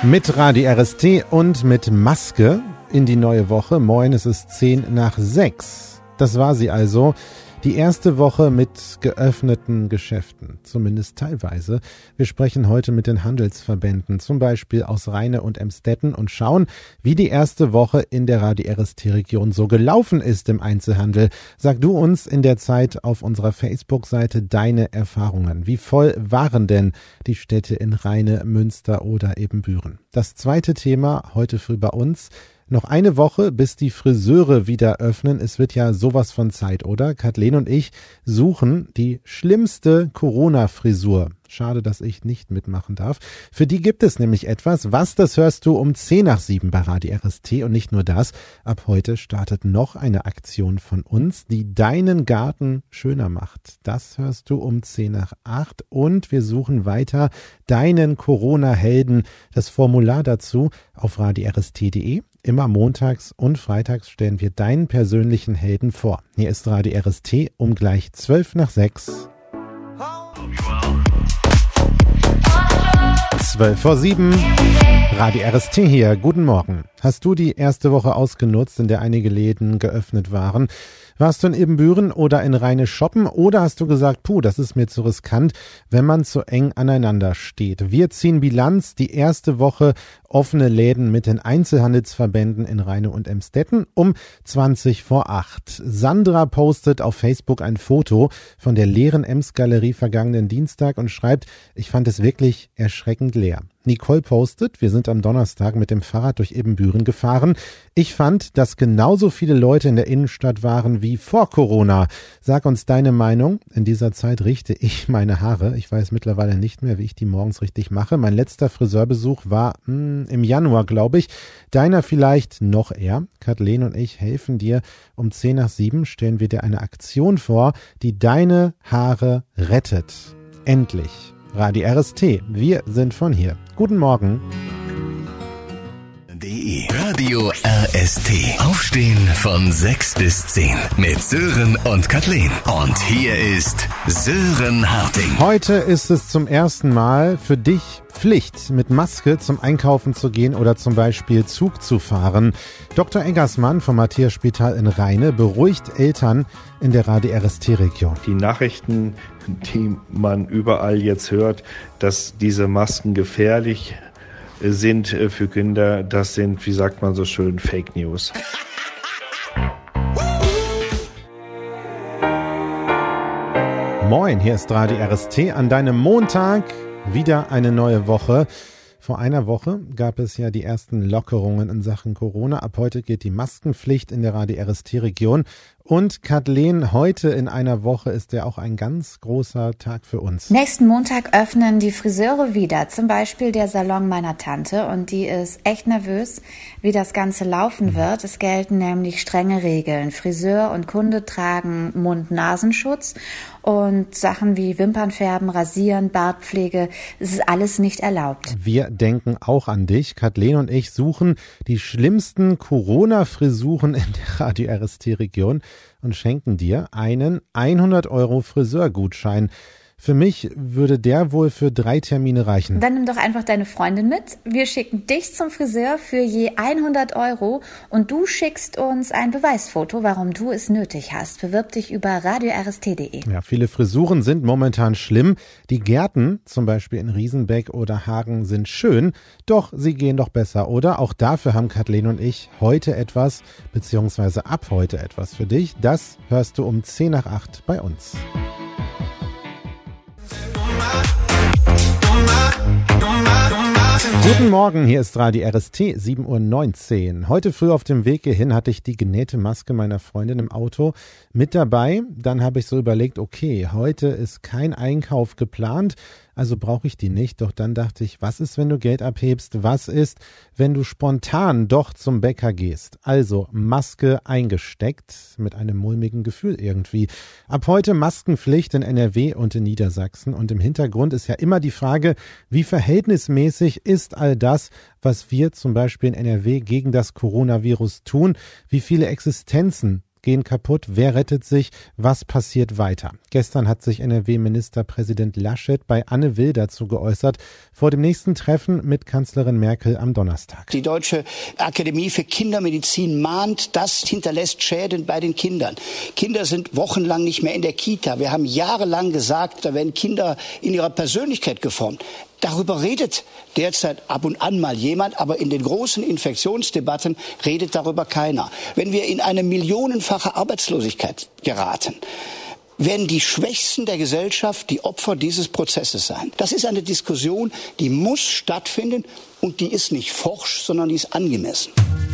Mit Radio RST und mit Maske in die neue Woche. Moin, es ist 5:10. Das war sie also. Die erste Woche mit geöffneten Geschäften, zumindest teilweise. Wir sprechen heute mit den Handelsverbänden, zum Beispiel aus Rheine und Emstetten, und schauen, wie die erste Woche in der Radio RST-Region so gelaufen ist im Einzelhandel. Sag du uns in der Zeit auf unserer Facebook-Seite deine Erfahrungen. Wie voll waren denn die Städte in Rheine, Münster oder eben Büren? Das zweite Thema heute früh bei uns. Noch eine Woche, bis die Friseure wieder öffnen. Es wird ja sowas von Zeit, oder? Kathleen und ich suchen die schlimmste Corona-Frisur. Schade, dass ich nicht mitmachen darf. Für die gibt es nämlich etwas. Was, das hörst du um 6:10 bei Radio RST. Und nicht nur das. Ab heute startet noch eine Aktion von uns, die deinen Garten schöner macht. Das hörst du um 7:10. Und wir suchen weiter deinen Corona-Helden. Das Formular dazu auf radiorst.de. Immer montags und freitags stellen wir deinen persönlichen Helden vor. Hier ist Radio RST um gleich 5:12. 6:12. Radio RST hier. Guten Morgen. Hast du die erste Woche ausgenutzt, in der einige Läden geöffnet waren? Warst du in Ibbenbüren oder in Rheine shoppen, oder hast du gesagt, das ist mir zu riskant, wenn man zu eng aneinander steht? Wir ziehen Bilanz, die erste Woche offene Läden mit den Einzelhandelsverbänden in Rheine und Emstetten um 7:20. Sandra postet auf Facebook ein Foto von der leeren Ems-Galerie vergangenen Dienstag und schreibt, ich fand es wirklich erschreckend leer. Nicole postet, wir sind am Donnerstag mit dem Fahrrad durch Ibbenbüren gefahren. Ich fand, dass genauso viele Leute in der Innenstadt waren wie vor Corona. Sag uns deine Meinung. In dieser Zeit richte ich meine Haare. Ich weiß mittlerweile nicht mehr, wie ich die morgens richtig mache. Mein letzter Friseurbesuch war im Januar, glaube ich. Deiner vielleicht noch eher. Kathleen und ich helfen dir. Um 6:10 stellen wir dir eine Aktion vor, die deine Haare rettet. Endlich. Radio RST. Wir sind von hier. Guten Morgen. Radio RST. Aufstehen von 6 bis 10 mit Sören und Kathleen. Und hier ist Sören Harting. Heute ist es zum ersten Mal für dich Pflicht, mit Maske zum Einkaufen zu gehen oder zum Beispiel Zug zu fahren. Dr. Eggersmann vom Matthias-Spital in Rheine beruhigt Eltern in der Radio RST-Region. Die Nachrichten, die man überall jetzt hört, dass diese Masken gefährlich sind für Kinder, das sind, wie sagt man so schön, Fake News. Moin, hier ist Radio RST an deinem Montag. Wieder eine neue Woche. Vor einer Woche gab es ja die ersten Lockerungen in Sachen Corona. Ab heute geht die Maskenpflicht in der Radio RST-Region. Und Kathleen, heute in einer Woche ist ja auch ein ganz großer Tag für uns. Nächsten Montag öffnen die Friseure wieder, zum Beispiel der Salon meiner Tante. Und die ist echt nervös, wie das Ganze laufen wird. Es gelten nämlich strenge Regeln. Friseur und Kunde tragen Mund-Nasenschutz und Sachen wie Wimpernfärben, Rasieren, Bartpflege, es ist alles nicht erlaubt. Wir denken auch an dich. Kathleen und ich suchen die schlimmsten Corona-Frisuren in der Radio RST-Region und schenken dir einen 100 € Friseurgutschein. Für mich würde der wohl für 3 Termine reichen. Dann nimm doch einfach deine Freundin mit. Wir schicken dich zum Friseur für je 100 € und du schickst uns ein Beweisfoto, warum du es nötig hast. Bewirb dich über radiorst.de. Ja, viele Frisuren sind momentan schlimm. Die Gärten, zum Beispiel in Riesenbeck oder Hagen, sind schön, doch sie gehen doch besser, oder? Auch dafür haben Kathleen und ich heute etwas, beziehungsweise ab heute etwas für dich. Das hörst du um 7:10 bei uns. Guten Morgen, hier ist Radio RST, 7:19 Uhr. Heute früh auf dem Weg hierhin hatte ich die genähte Maske meiner Freundin im Auto mit dabei. Dann habe ich so überlegt, okay, heute ist kein Einkauf geplant, also brauche ich die nicht. Doch dann dachte ich, was ist, wenn du Geld abhebst? Was ist, wenn du spontan doch zum Bäcker gehst? Also Maske eingesteckt, mit einem mulmigen Gefühl irgendwie. Ab heute Maskenpflicht in NRW und in Niedersachsen. Und im Hintergrund ist ja immer die Frage, wie verhältnismäßig ist all das, was wir zum Beispiel in NRW gegen das Coronavirus tun? Wie viele Existenzen gehen kaputt. Wer rettet sich? Was passiert weiter? Gestern hat sich NRW-Ministerpräsident Laschet bei Anne Will dazu geäußert, vor dem nächsten Treffen mit Kanzlerin Merkel am Donnerstag. Die Deutsche Akademie für Kindermedizin mahnt, das hinterlässt Schäden bei den Kindern. Kinder sind wochenlang nicht mehr in der Kita. Wir haben jahrelang gesagt, da werden Kinder in ihrer Persönlichkeit geformt. Darüber redet derzeit ab und an mal jemand, aber in den großen Infektionsdebatten redet darüber keiner. Wenn wir in eine millionenfache Arbeitslosigkeit geraten, werden die Schwächsten der Gesellschaft die Opfer dieses Prozesses sein. Das ist eine Diskussion, die muss stattfinden und die ist nicht forsch, sondern die ist angemessen.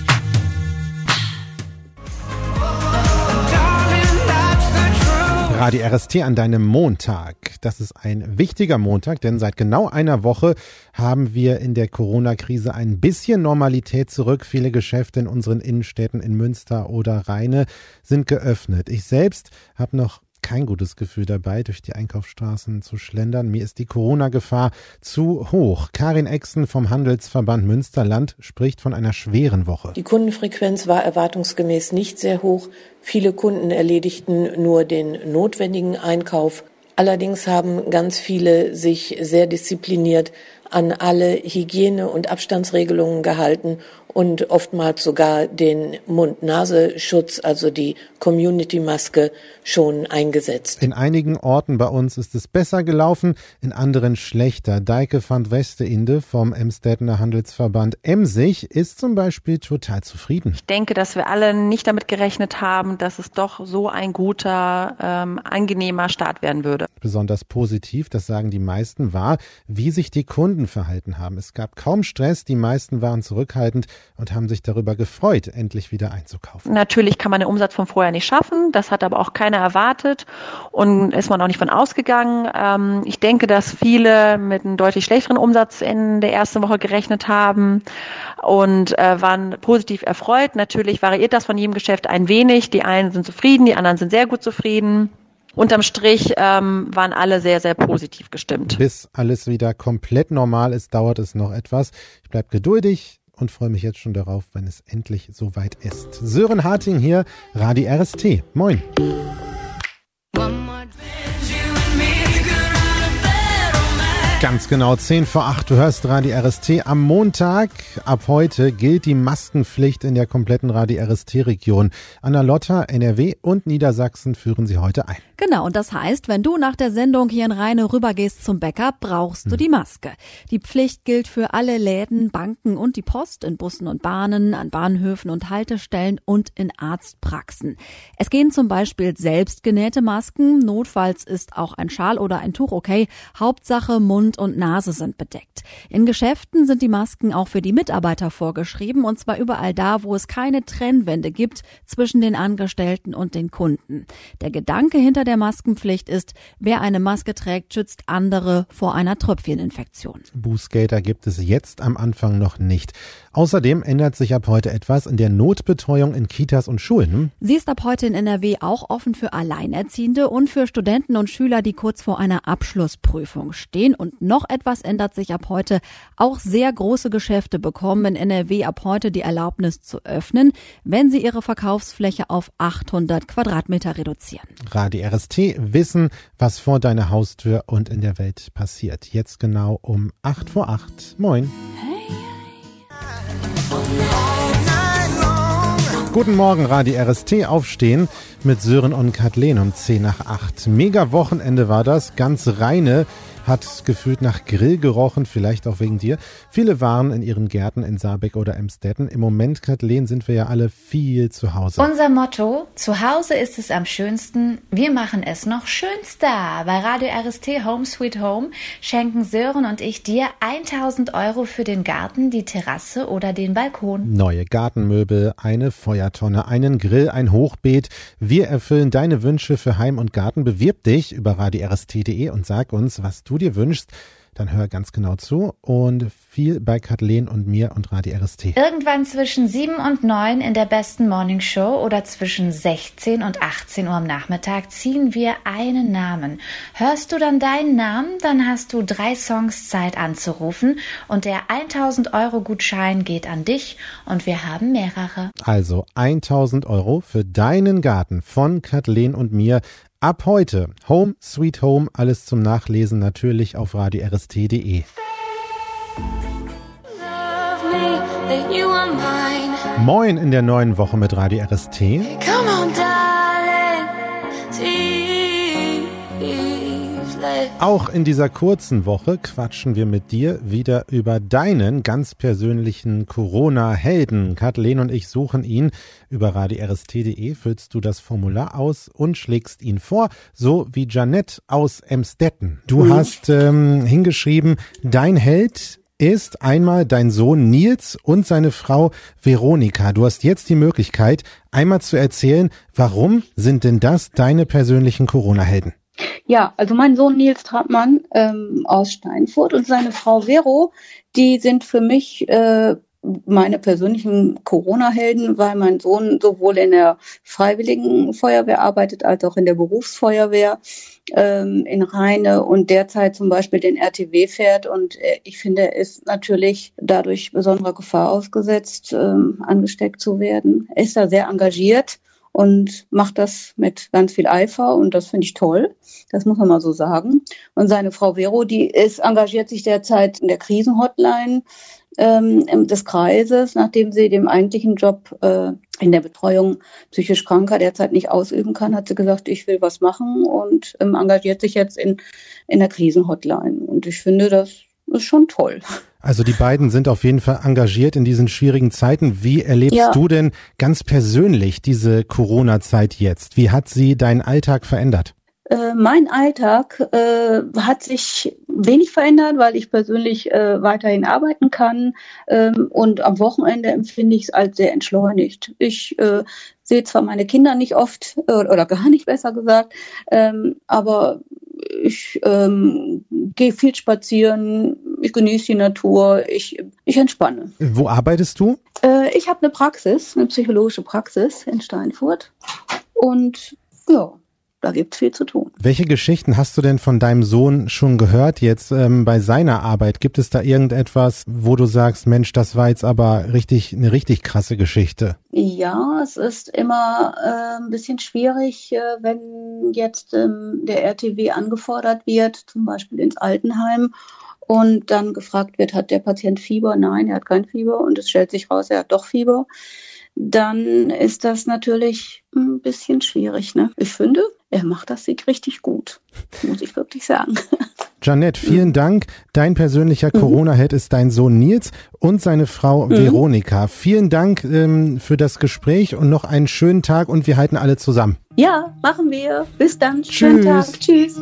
Radio RST an deinem Montag. Das ist ein wichtiger Montag, denn seit genau einer Woche haben wir in der Corona-Krise ein bisschen Normalität zurück. Viele Geschäfte in unseren Innenstädten in Münster oder Rheine sind geöffnet. Ich selbst habe noch kein gutes Gefühl dabei, durch die Einkaufsstraßen zu schlendern. Mir ist die Corona-Gefahr zu hoch. Karin Exen vom Handelsverband Münsterland spricht von einer schweren Woche. Die Kundenfrequenz war erwartungsgemäß nicht sehr hoch. Viele Kunden erledigten nur den notwendigen Einkauf. Allerdings haben ganz viele sich sehr diszipliniert an alle Hygiene- und Abstandsregelungen gehalten und oftmals sogar den Mund-Nase-Schutz, also die Community-Maske, schon eingesetzt. In einigen Orten bei uns ist es besser gelaufen, in anderen schlechter. Deike van Westeinde vom Emsdetener Handelsverband Emsig ist zum Beispiel total zufrieden. Ich denke, dass wir alle nicht damit gerechnet haben, dass es doch so ein guter, angenehmer Start werden würde. Besonders positiv, das sagen die meisten, war, wie sich die Kunden verhalten haben. Es gab kaum Stress, die meisten waren zurückhaltend und haben sich darüber gefreut, endlich wieder einzukaufen. Natürlich kann man den Umsatz von vorher nicht schaffen, das hat aber auch keiner erwartet und ist man auch nicht von ausgegangen. Ich denke, dass viele mit einem deutlich schlechteren Umsatz in der ersten Woche gerechnet haben und waren positiv erfreut. Natürlich variiert das von jedem Geschäft ein wenig. Die einen sind zufrieden, die anderen sind sehr gut zufrieden. Unterm Strich waren alle sehr, sehr positiv gestimmt. Bis alles wieder komplett normal ist, dauert es noch etwas. Ich bleibe geduldig und freue mich jetzt schon darauf, wenn es endlich soweit ist. Sören Harting hier, Radio RST. Moin. Ganz genau, 7:50, du hörst Radio RST. Am Montag, ab heute, gilt die Maskenpflicht in der kompletten Radio RST-Region. Anna-Lotta, NRW und Niedersachsen führen sie heute ein. Genau, und das heißt, wenn du nach der Sendung hier in Rheine rübergehst zum Bäcker, brauchst du die Maske. Die Pflicht gilt für alle Läden, Banken und die Post, in Bussen und Bahnen, an Bahnhöfen und Haltestellen und in Arztpraxen. Es gehen zum Beispiel selbstgenähte Masken, notfalls ist auch ein Schal oder ein Tuch okay, Hauptsache Mund und Nase sind bedeckt. In Geschäften sind die Masken auch für die Mitarbeiter vorgeschrieben und zwar überall da, wo es keine Trennwände gibt zwischen den Angestellten und den Kunden. Der Gedanke hinter der Maskenpflicht ist, wer eine Maske trägt, schützt andere vor einer Tröpfcheninfektion. Bußgelder gibt es jetzt am Anfang noch nicht. Außerdem ändert sich ab heute etwas in der Notbetreuung in Kitas und Schulen. Sie ist ab heute in NRW auch offen für Alleinerziehende und für Studenten und Schüler, die kurz vor einer Abschlussprüfung stehen. Und noch etwas ändert sich ab heute. Auch sehr große Geschäfte bekommen in NRW ab heute die Erlaubnis zu öffnen, wenn sie ihre Verkaufsfläche auf 800 Quadratmeter reduzieren. Radio RST, wissen, was vor deiner Haustür und in der Welt passiert. Jetzt genau um 7:08. Moin. Guten Morgen, Radio RST, aufstehen mit Sören und Kathleen um 7:50. Mega Wochenende war das, ganz Rheine hat gefühlt nach Grill gerochen, vielleicht auch wegen dir. Viele waren in ihren Gärten in Saarbeck oder Emsdetten. Im Moment, Kathleen, sind wir ja alle viel zu Hause. Unser Motto, zu Hause ist es am schönsten, wir machen es noch schönster. Bei Radio RST Home Sweet Home schenken Sören und ich dir 1.000 € für den Garten, die Terrasse oder den Balkon. Neue Gartenmöbel, eine Feuertonne, einen Grill, ein Hochbeet. Wir erfüllen deine Wünsche für Heim und Garten. Bewirb dich über radiorst.de und sag uns, was du dir wünschst. Dann hör ganz genau zu und viel bei Kathleen und mir und Radio RST. Irgendwann zwischen 7 und 9 in der besten Morningshow oder zwischen 16 und 18 Uhr am Nachmittag ziehen wir einen Namen. Hörst du dann deinen Namen, dann hast du 3 Songs Zeit anzurufen und der 1.000 € Gutschein geht an dich und wir haben mehrere. Also 1.000 € für deinen Garten von Kathleen und mir. Ab heute Home Sweet Home, alles zum Nachlesen natürlich auf radiorst.de. Moin in der neuen Woche mit Radio RST. Auch in dieser kurzen Woche quatschen wir mit dir wieder über deinen ganz persönlichen Corona-Helden. Kathleen und ich suchen ihn. Über radiorst.de füllst du das Formular aus und schlägst ihn vor, so wie Janette aus Emstetten. Du hast hingeschrieben, dein Held ist einmal dein Sohn Nils und seine Frau Veronika. Du hast jetzt die Möglichkeit, einmal zu erzählen, warum sind denn das deine persönlichen Corona-Helden? Ja, also mein Sohn Nils Trappmann aus Steinfurt und seine Frau Vero, die sind für mich meine persönlichen Corona-Helden, weil mein Sohn sowohl in der Freiwilligen Feuerwehr arbeitet, als auch in der Berufsfeuerwehr in Rheine und derzeit zum Beispiel den RTW fährt. Und ich finde, er ist natürlich dadurch besonderer Gefahr ausgesetzt, angesteckt zu werden. Er ist da sehr engagiert und macht das mit ganz viel Eifer und das finde ich toll. Das muss man mal so sagen. Und seine Frau Vero, die engagiert sich derzeit in der Krisenhotline des Kreises, nachdem sie dem eigentlichen Job in der Betreuung psychisch Kranker derzeit nicht ausüben kann, hat sie gesagt, ich will was machen und engagiert sich jetzt in der Krisenhotline. Und ich finde, das ist schon toll. Also die beiden sind auf jeden Fall engagiert in diesen schwierigen Zeiten. Wie erlebst du denn ganz persönlich diese Corona-Zeit jetzt? Wie hat sie deinen Alltag verändert? Mein Alltag hat sich wenig verändert, weil ich persönlich weiterhin arbeiten kann und am Wochenende empfinde ich es als sehr entschleunigt. Ich sehe zwar meine Kinder nicht oft oder gar nicht, besser gesagt, aber ich gehe viel spazieren, ich genieße die Natur, ich entspanne. Wo arbeitest du? Ich habe eine psychologische Praxis in Steinfurt und ja, da gibt's viel zu tun. Welche Geschichten hast du denn von deinem Sohn schon gehört jetzt bei seiner Arbeit? Gibt es da irgendetwas, wo du sagst, Mensch, das war jetzt aber eine richtig krasse Geschichte? Ja, es ist immer ein bisschen schwierig, wenn jetzt der RTW angefordert wird, zum Beispiel ins Altenheim und dann gefragt wird, hat der Patient Fieber? Nein, er hat kein Fieber und es stellt sich raus, er hat doch Fieber. Dann ist das natürlich ein bisschen schwierig, ne? Ich finde, er macht das richtig gut, muss ich wirklich sagen. Janette, vielen Dank. Dein persönlicher Corona-Held ist dein Sohn Nils und seine Frau Veronika. Vielen Dank für das Gespräch und noch einen schönen Tag und wir halten alle zusammen. Ja, machen wir. Bis dann. Schönen Tag. Tschüss.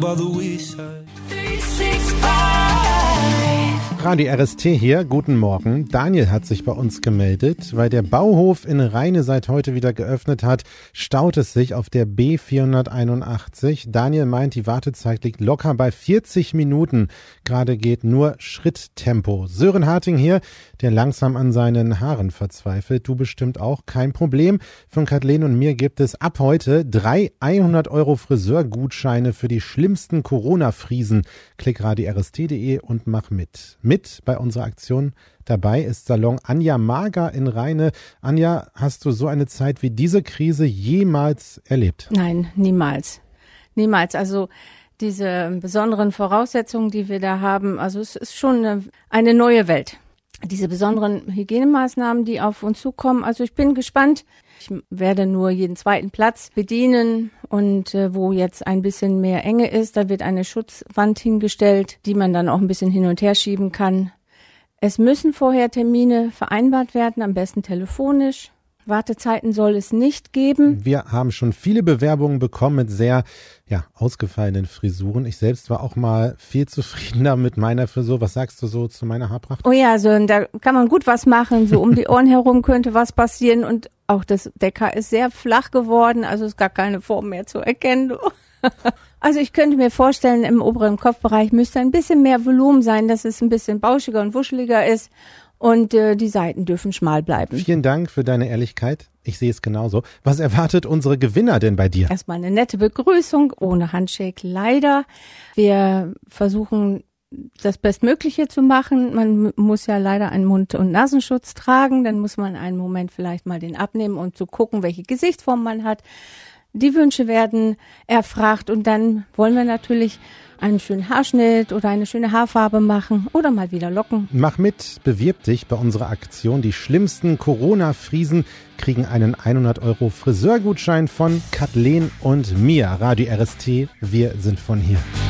Radio RST hier, guten Morgen. Daniel hat sich bei uns gemeldet, weil der Bauhof in Rheine seit heute wieder geöffnet hat, staut es sich auf der B481. Daniel meint, die Wartezeit liegt locker bei 40 Minuten. Gerade geht nur Schritttempo. Sören Harting hier, der langsam an seinen Haaren verzweifelt. Du bestimmt auch, kein Problem. Von Kathleen und mir gibt es ab heute 3 100 € Friseurgutscheine für die schlimmsten Corona-Friesen. Klick radiorst.de und mach mit. Mit bei unserer Aktion dabei ist Salon Anja Mager in Rheine. Anja, hast du so eine Zeit wie diese Krise jemals erlebt? Nein, niemals. Niemals. Also diese besonderen Voraussetzungen, die wir da haben, also es ist schon eine neue Welt. Diese besonderen Hygienemaßnahmen, die auf uns zukommen. Also ich bin gespannt. Ich werde nur jeden zweiten Platz bedienen und wo jetzt ein bisschen mehr Enge ist, da wird eine Schutzwand hingestellt, die man dann auch ein bisschen hin und her schieben kann. Es müssen vorher Termine vereinbart werden, am besten telefonisch. Wartezeiten soll es nicht geben. Wir haben schon viele Bewerbungen bekommen mit sehr ausgefallenen Frisuren. Ich selbst war auch mal viel zufriedener mit meiner Frisur. Was sagst du so zu meiner Haarpracht? Oh ja, also da kann man gut was machen. So um die Ohren herum könnte was passieren. Und auch das Decker ist sehr flach geworden. Also ist gar keine Form mehr zu erkennen. Also ich könnte mir vorstellen, im oberen Kopfbereich müsste ein bisschen mehr Volumen sein, dass es ein bisschen bauschiger und wuscheliger ist und die Seiten dürfen schmal bleiben. Vielen Dank für deine Ehrlichkeit. Ich sehe es genauso. Was erwartet unsere Gewinner denn bei dir? Erstmal eine nette Begrüßung, ohne Handshake leider. Wir versuchen das Bestmögliche zu machen. Man muss ja leider einen Mund- und Nasenschutz tragen. Dann muss man einen Moment vielleicht mal den abnehmen, um zu gucken, welche Gesichtsform man hat. Die Wünsche werden erfragt und dann wollen wir natürlich einen schönen Haarschnitt oder eine schöne Haarfarbe machen oder mal wieder Locken. Mach mit, bewirb dich bei unserer Aktion. Die schlimmsten Corona-Friesen kriegen einen 100 € Friseurgutschein von Kathleen und mir. Radio RST, wir sind von hier.